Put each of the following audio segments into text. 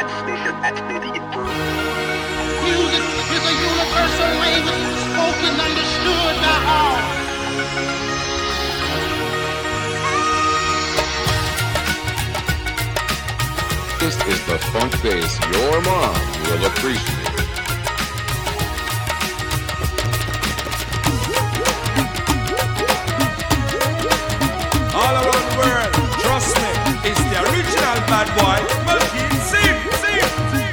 Music is a universal language, spoken, understood by all. This is the funk bass your mom will appreciate. All around the world, trust me, it's the original bad boy, Mulkey. Sing, sing, sing.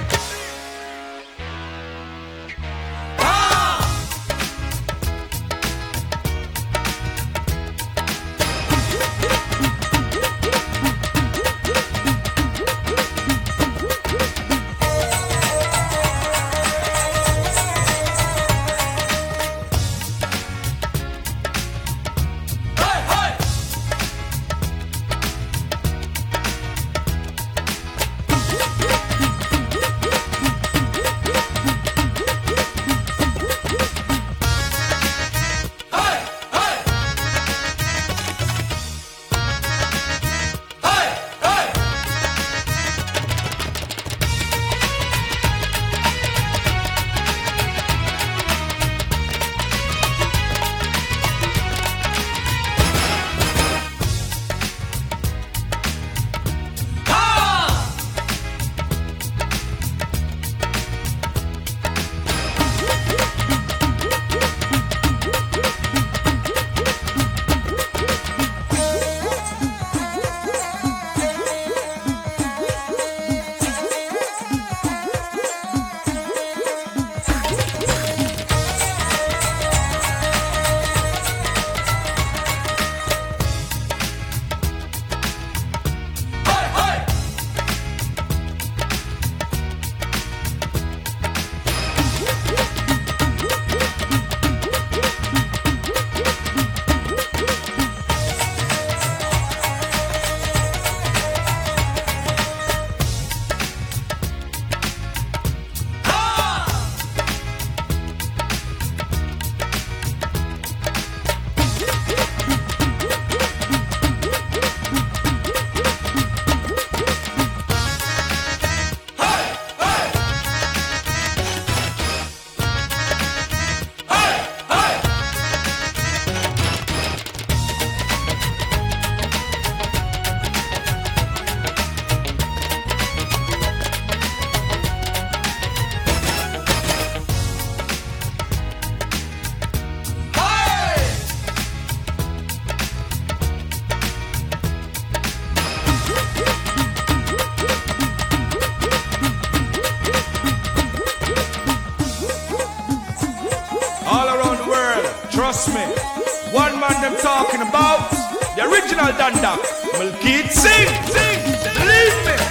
Trust me, one man them talking about the original Danda. Mulkey, sing, sing, believe me.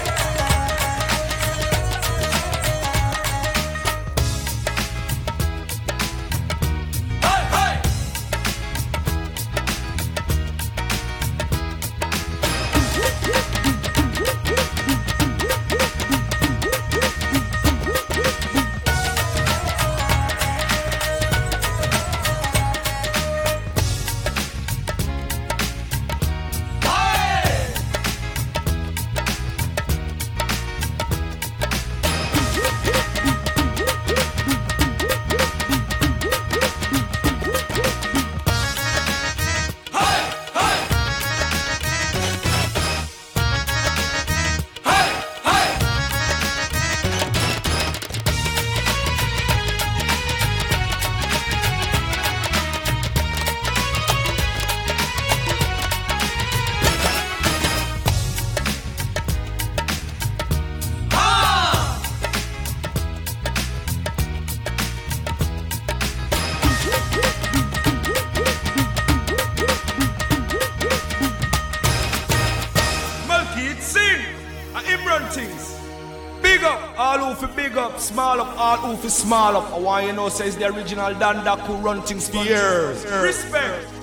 Big up, all who fi big up, small up, all who fi small up. I want you know says the original Danda who run things for years. Respect.